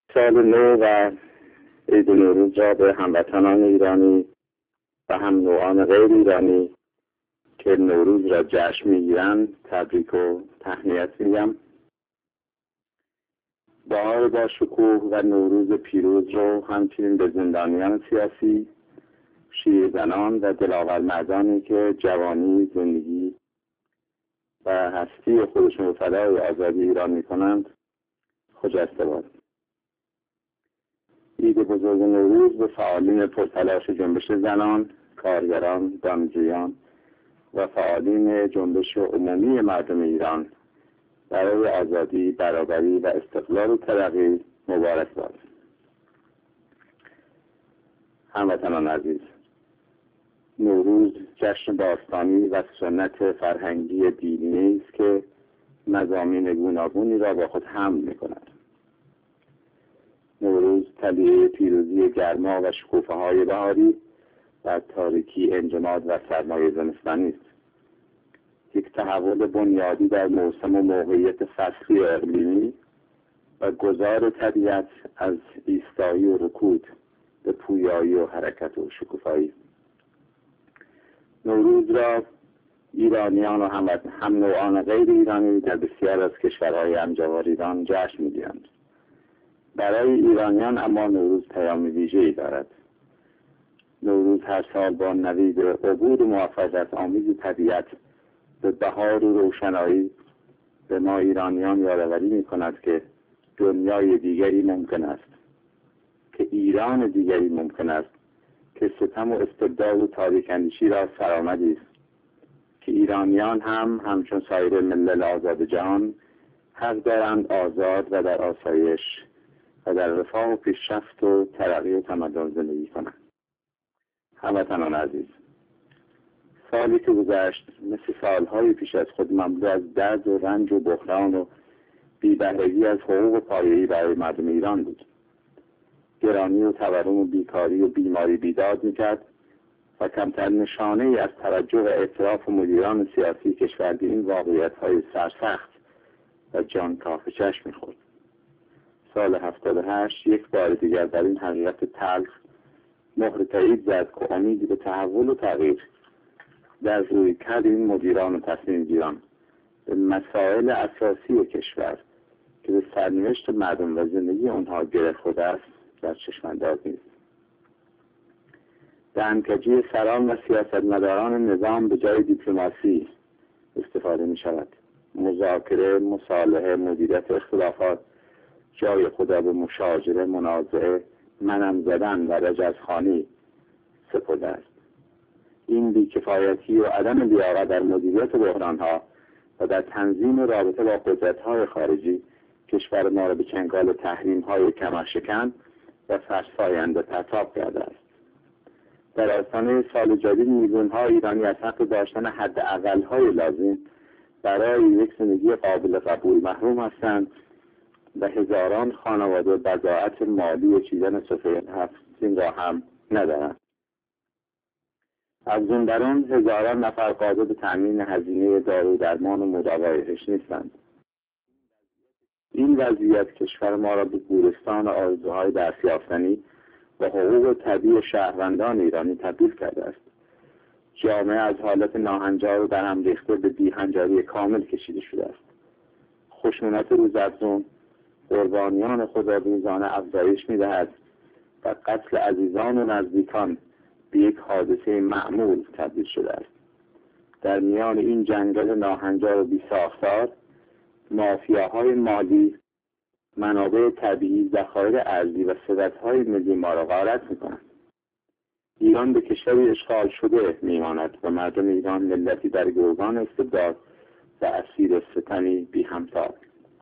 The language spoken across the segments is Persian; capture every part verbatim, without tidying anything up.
سال نو و عید نوروز را به هموطنان ایرانی و هم نوعان غیر ایرانی که نوروز را جشن میگیرند تبریک و تهنیت میگم. بهار با شکوه و نوروز پیروز رو همچنین به زندانیان سیاسی، شیرزنان و دلاور مردانی که جوانی، زندگی و هستی خودشون رو فدای آزادی ایران میکنند خجسته باد. عید بزرگ نوروز به فعالین پرتلاش جنبش زنان، کارگران، دانشجویان و فعالین جنبش عمومی مردم ایران برای آزادی، برابری و استقلال و ترقی مبارک باد. هموطنان عزیز، نوروز جشن باستانی و سنت فرهنگی دینی است که مضامین گوناگونی را با خود حمل می‌کند. نوروز طلیعه پیروزی گرما و شکوفه‌های بهاری و تاریکی انجماد و سرمایه زمستانی است. یک تحول بنیادی در موسم و موقعیت فصلی اقلیمی و گذار طبیعت از ایستایی و رکود به پویایی و حرکت و شکوفایی. نوروز را ایرانیان و هم, هم نوعان غیر ایرانی در بسیار از کشورهای همجوار ایران جشن می‌گیرند. برای ایرانیان اما نوروز پیام ویژه‌ای دارد. نوروز هر سال با نوید عبور و موفقیت آمیز طبیعت به بهار و روشنایی به ما ایرانیان یادآوری می‌کند که دنیای دیگری ممکن است، که ایران دیگری ممکن است، که ستم و استبداد و تاریک‌اندیشی را سرآمدی است، که ایرانیان هم همچون سایر ملل آزاد جهان حق دارند آزاد و در آسایش و در رفاه و پیشرفت و ترقی و تمدن زندگی کنند. هموطنان عزیز، سالی که گذشت مثل سالهای پیش از خود مملو از درد و رنج و بحران و بی‌بهرگی از حقوق پایه‌ای برای مردم ایران بود. گرانی و تورم و بیکاری و بیماری بیداد میکرد و کمتر نشانه ای از توجه و اعتراف مدیران سیاسی کشور به این واقعیت‌های سرسخت و جان کاف چشم می‌خورد. سال هفتاد و هشت یک بار دیگر در این حقیقت تلخ مهر تایید زد که امیدی به تحول و تغییر در رویکرد این مدیران و تصمیم گیران به مسائل اساسی کشور که به سرنوشت مردم و زندگی آنها گره خورده است در چشم انداز نیست. دهنکجی سران و سیاستمداران نظام به جای دیپلماسی استفاده می شود. مذاکره، مصالحه، مدیریت اختلافات جای خدا به مشاجره، منازعه، منم زدن و رجزخوانی سپرده است. این بیکفایتی و عدم لیاقت در مدیریت بحرانها و در تنظیم رابطه با قدرت‌های خارجی کشور ما را به چنگال تحریم‌های کمرشکن و فرساینده پرتاب کرده است. در آستانه سال جدید میلیون‌ها ایرانی از حق داشتن حداقل‌های لازم برای یک زندگی قابل قبول محروم هستند و هزاران خانواده بضاعت مالی چیدن سفره هفت‌سین را هم ندارند. از زندران هزاران نفر قادر به تأمین هزینه دارو درمان و مداوایش نیستند. این وضعیت کشور ما را به گورستان آرزوهای دستیافتنی و حقوق طبیعی شهروندان ایرانی تبدیل کرده است. جامعه از حالت ناهنجار و در هم ریخته به بی‌هنجاری کامل کشیده شده است. خشونت روزافزون قربانیان خود را روزانه افزایش می‌دهد و قتل عزیزان و نزدیکان به یک حادثه معمول تبدیل شده است. در میان این جنگل ناهنجار و بی‌ساختار مافیاهای مالی منابع طبیعی، ذخایر ارضی و ثروت‌های ملی ما را غارت می‌کنند. ایران به کشوری اشغال شده می‌ماند و مردم ایران ملتی در گروگان استبداد و اسیر ستمی بی همتا.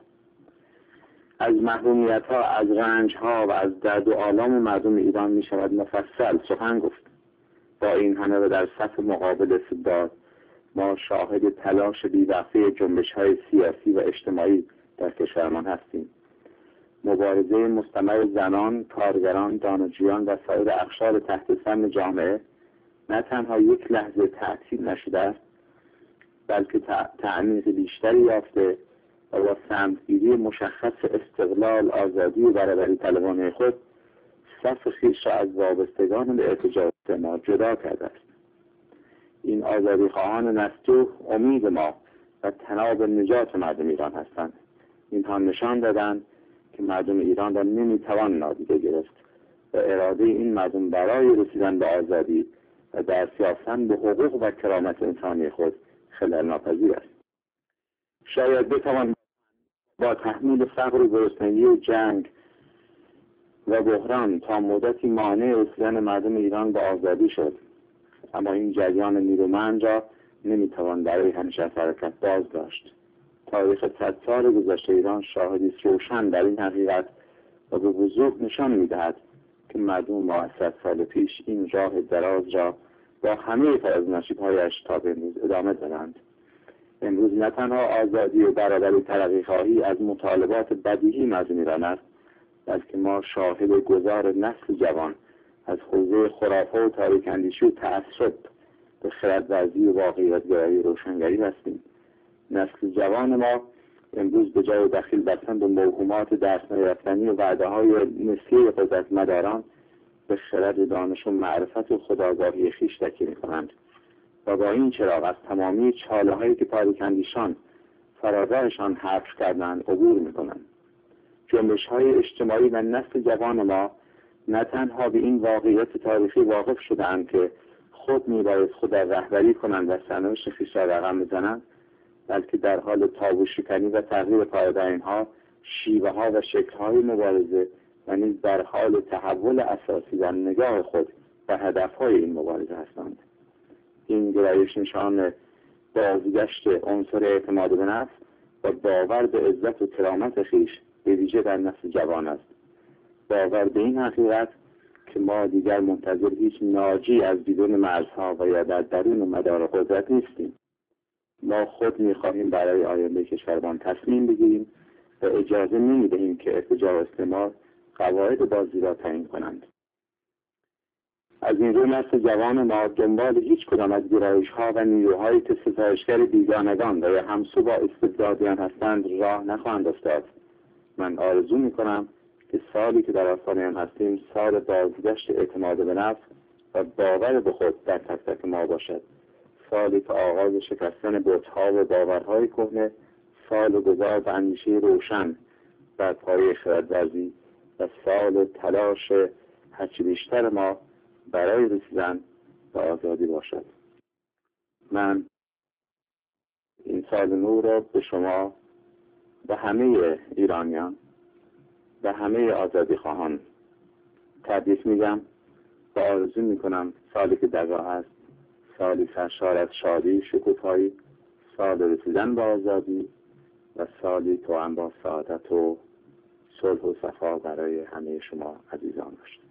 از محرومیت‌ها، از رنج‌ها و از درد و آلام مردم ایران می‌شود مفصل سخن گفت. با این همه و در صف مقابل استبداد ما شاهد تلاش بی‌وقفه جنبش‌های سیاسی و اجتماعی در کشورمان هستیم. مبارزه مستمر زنان، کارگران، دانشجویان و سایر اقشار تحت سن جامعه نه تنها یک لحظه تعطیل نشده است، بلکه تعمیق بیشتری یافته و و با سمتگیری مشخص استقلال، آزادی و برابری طلبانه خود صف خویش را از وابستگان به ارتجاع ما جدا کرده است. این آزادی خواهان نستوه امید ما و تناب نجات مردم ایران هستند. اینها نشان دادند که مردم ایران را نمیتوان نادیده گرفت و اراده این مردم برای رسیدن به آزادی و دستیافتن به حقوق و کرامت انسانی خود خلل ناپذیر است. شاید بتوان با تحمیل فقر و گرسنگی و جنگ و بحران تا مدتی مانع رسیدن مردم ایران به آزادی شد، اما این جریان نیرومند را نمیتوان برای همیشه از حرکت باز داشت. تاریخ صد سال گذشته ایران شاهدی روشن در این حقیقت و به وضوح نشان میدهد که مردم ما از صد سال پیش این راه دراز را با همه فراز نشیب‌هایش تا به امروز ادامه دادند. امروز نه تنها آزادی و برابری ترقی‌خواهی از مطالبات بدیهی مردم ایران است، بلکه ما شاهد گذار نسل جوان از حوزه خرافه و تاریک اندیشی و تعصب به خردورزی و واقعیت‌گرایی روشنگری هستیم. نسل جوان ما امروز به جای دخیل بستن به موهومات دست نیافتنی و وعده‌های نسیه قدرتمداران به خرد دانش و معرفت و خودآگاهی خویش تکیه می‌کنند و با این چراغ از تمامی چاله‌هایی که تاریک اندیشان فراغرشان حفر کردند عبور می‌کنند. جنبش‌های اجتماعی و نسل جوان ما نه تنها به این واقعیت تاریخی واقف شده‌اند که خود می‌باید خود را رهبری کنند و سرنوشت خویش را رقم بزنند، بلکه در حال تابو شکنی و تغییر پارادایم‌ها، شیوه‌ها و شکل‌های مبارزه و نیز در حال تحول اساسی در نگاه خود و هدف‌های این مبارزه هستند. این گرایش نشان بازگشت عنصر اعتماد به نفس و باور به عزت و کرامت خویش به ویژه در نسل جوان است. باور به این حقیقت که ما دیگر منتظر هیچ ناجی از بیرون مرزها و یا در درون مدار قدرت نیستیم. ما خود می‌خواهیم برای آینده کشورمان تصمیم بگیریم و اجازه نمی‌دهیم که ارتجاع و استعمار قواعد بازی را تعیین کنند. از این رو نسل جوان ما دنبال هیچ کدام از گرایش‌ها و نیروهایی که ستایشگر بیگانگان و یا همسو با استبدادیان هستند راه نخواهند افتاد. من آرزو می‌کنم که سالی که در آستانه آن هستیم سال بازگشت اعتماد به نفس و باور به خود در تک تک ما باشد. سالی که آغاز شکستن بت‌ها و باورهای کهنه، سال گذار به اندیشه روشن بر پایه خردورزی و سال تلاش هرچه بیشتر ما برای رسیدن به آزادی باشد. من این سال نو را به شما و همه ایرانیان و همه آزادی خواهان تبریک میگم و آرزو میکنم سالی که در راه است سالی سرشار از شادی، شکوفایی، سال رسیدن به آزادی و سالی توأم با سعادت و صلح و صفا برای همه شما عزیزان باشد.